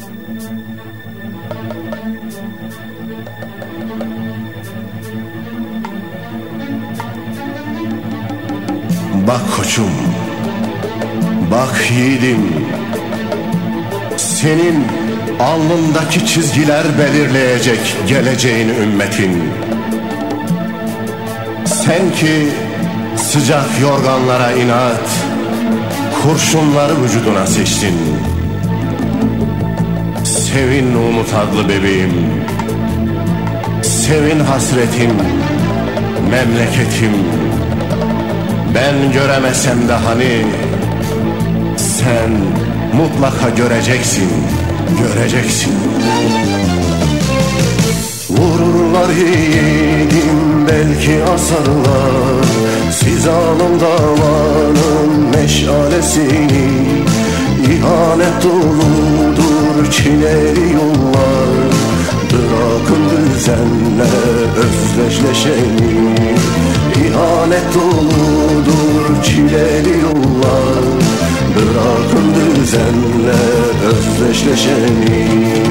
Bak koçum, bak yiğidim, senin alnındaki çizgiler belirleyecek geleceğin ümmetin. Sen ki sıcak yorganlara inat, kurşunları vücuduna seçtin. Sevin umut adlı bebeğim, sevin hasretim, memleketim. Ben göremesem de hani sen mutlaka göreceksin, göreceksin. Vururlar yiğidim, belki asarlar siz alın davanın meşalesini. İhanet doludur çileli yollar, bırakın düzenle özdeşleşeni. İhanet doludur çileli yollar, bırakın düzenle özdeşleşeni.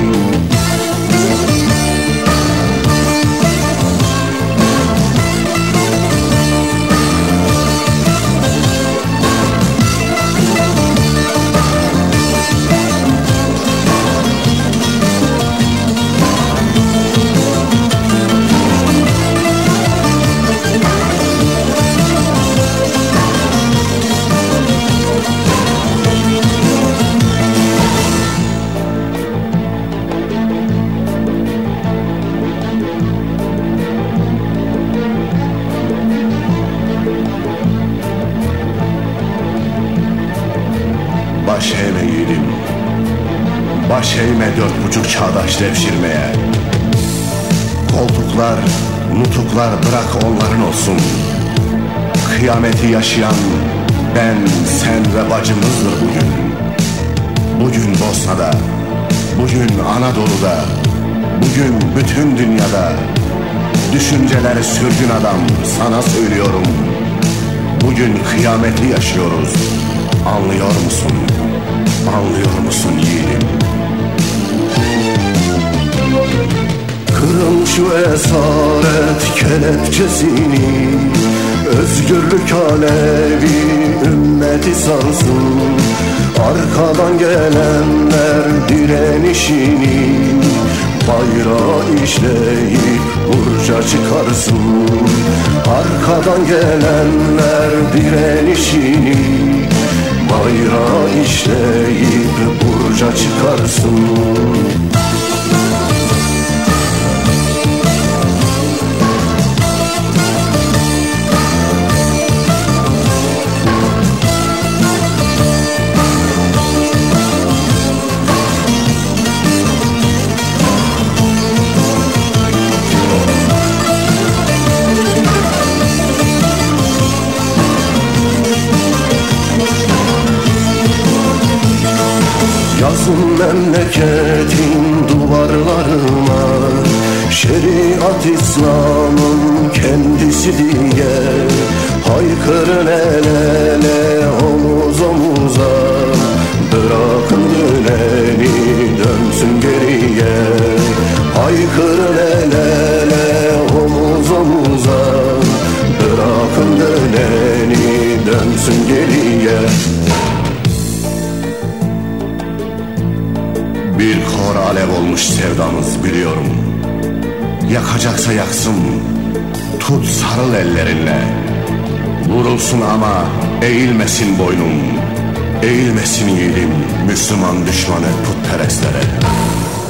Baş eğme yiğidim, baş eğme 4,5 çağdaş devşirmeye. Koltuklar, nutuklar bırak onların olsun. Kıyameti yaşayan ben, sen ve bacımızdır bugün. Bugün Bosna'da, bugün Anadolu'da, bugün bütün dünyada. Düşünceleri sürgün adam, sana söylüyorum. Bugün kıyameti yaşıyoruz. Anlıyor musun? Anlıyor musun yiğidim? Kırın şu esaret kelepçesini, özgürlük alevi ümmeti sarsın. Arkadan gelenler direnişini bayrağı işleyip burca çıkarsın. Arkadan gelenler direnişini bayrağı işleyip burca çıkarsın. Yazın memleketin duvarlarına şeriat İslam'ın kendisi diye. Haykırın el ele omuz omuza, bırakın döneni dönsün geriye. Haykırın el ele omuz omuza, bırakın döneni dönsün geriye. Bir kor alev olmuş sevdamız biliyorum. Yakacaksa yaksın, tut sarıl ellerinle. Vurulsun ama eğilmesin boynum. Eğilmesin yiğidim Müslüman düşmanı putperestlere.